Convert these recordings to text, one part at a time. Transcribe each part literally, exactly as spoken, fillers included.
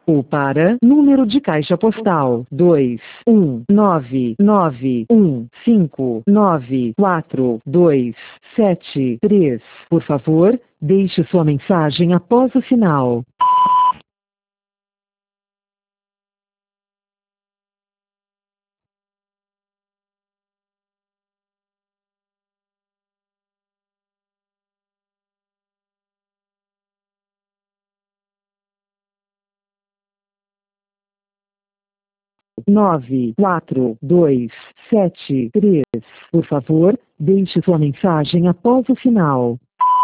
ou para número de caixa postal dois um nove nove um cinco nove quatro dois sete três. Por favor, deixe sua mensagem após o sinal. Nove quatro dois sete três. Por favor, deixe sua mensagem após o sinal.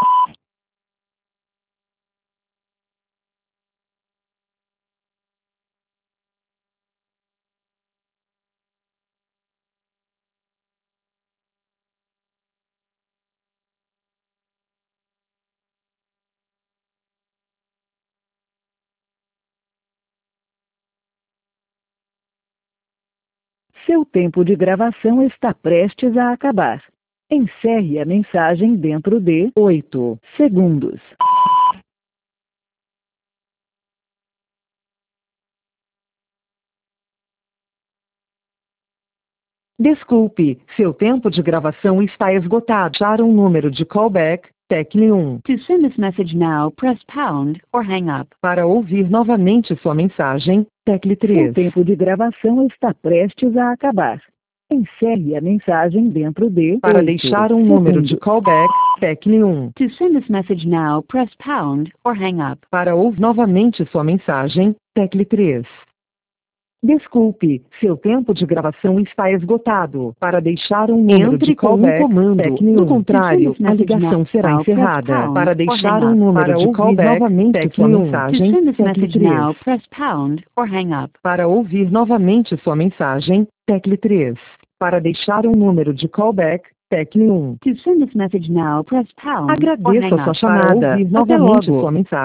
Seu tempo de gravação está prestes a acabar. Encerre a mensagem dentro de oito segundos. Desculpe, seu tempo de gravação está esgotado. Para um número de callback, tecle um. To send this message now, press pound or hang up. Para ouvir novamente sua mensagem, tecle Seu três. tempo de gravação está prestes a acabar. Encerre a mensagem dentro de Para oito deixar um número de segundos. callback, tecle um. To send this message now, press pound or hang up. Para ouvir novamente sua mensagem, tecle três. Desculpe, seu tempo de gravação está esgotado. Para deixar um número Entre de com um callback, comando. tecle um. No contrário, a ligação será encerrada. Para deixar um número de callback, tecle sua To mensagem, send this tecle message now, três. press pound or hang up. Para ouvir novamente sua mensagem, tecle três. Para deixar um número de callback, tecle um. To send this message now, press pound or hang Agradeço a sua up. chamada. Para ouvir Até novamente logo. sua mensagem.